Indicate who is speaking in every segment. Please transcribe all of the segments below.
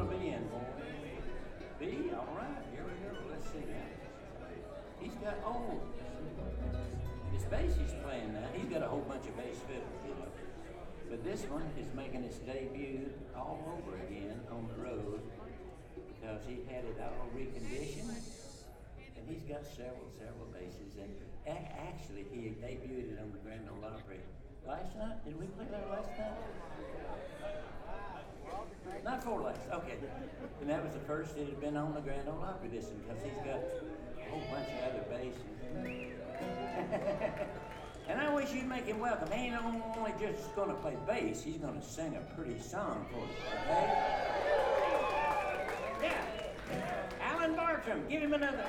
Speaker 1: color B in for me? B, all right, here we go. Let's see now. He's got, this bass he's playing now, he's got a whole bunch of bass fiddles, you know. But this one is making its debut all over again on the road because he had it all reconditioned. And he's got several basses. And actually, he debuted it on the Grand Ole Opry last night. Did we play that last night? Not for last, okay. And that was the first it had been on the Grand Ole Opry this one because he's got a whole bunch of other basses. And I wish you'd make him welcome. He ain't only just going to play bass, he's going to sing a pretty song for us, okay? Yeah. Alan Bartram, give him another.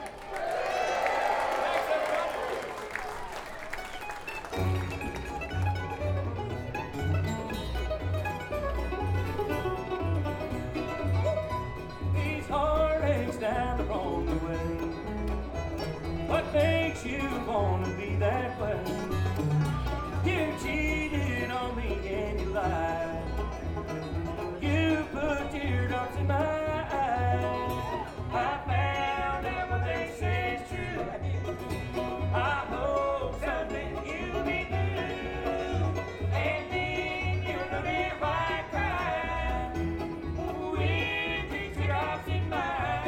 Speaker 1: These heartaches down along the way, what makes you want to be that way? You cheated on me and you lied. You put teardrops in my eyes. I found out what they say is true. I hope someday you'll be blue, and then you'll know that I cry with these teardrops in my eyes.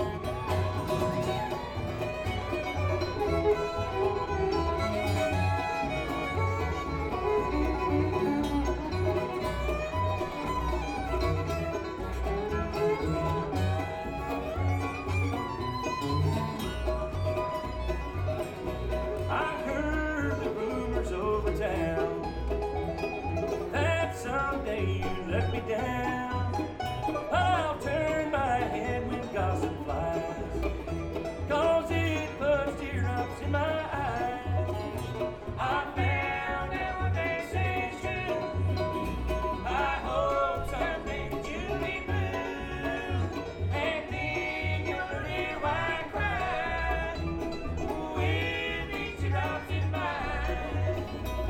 Speaker 1: Down. I'll turn my head when gossip flies, 'cause it puts teardrops in my eyes. I found out what they say is true. I hope someday you'll be blue, and then you'll hear why I cry with these teardrops in my eyes.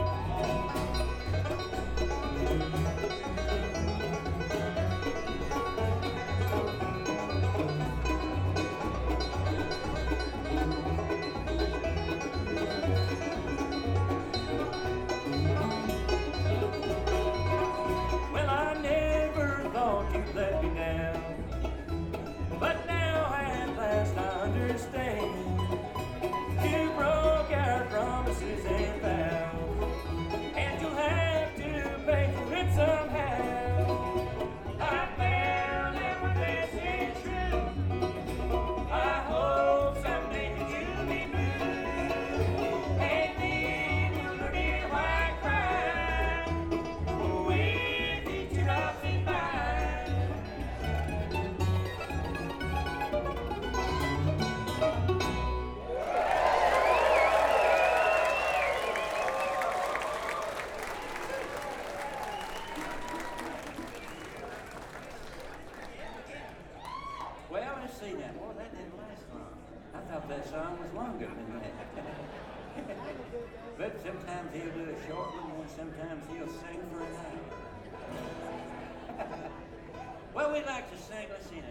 Speaker 1: Let me down, but now at last I understand. You broke our promises and vows, and you'll have to pay for it somehow. I found out what they say is true. I hope someday that you'll be blue, and then you'll learn here why I cry with these teardrops in my eyes. Well, let's see now. Boy, that didn't last long. I thought that song was longer than that. But sometimes he'll do a short one, and sometimes he'll sing for an hour. Well, we'd like to sing. Let's see now.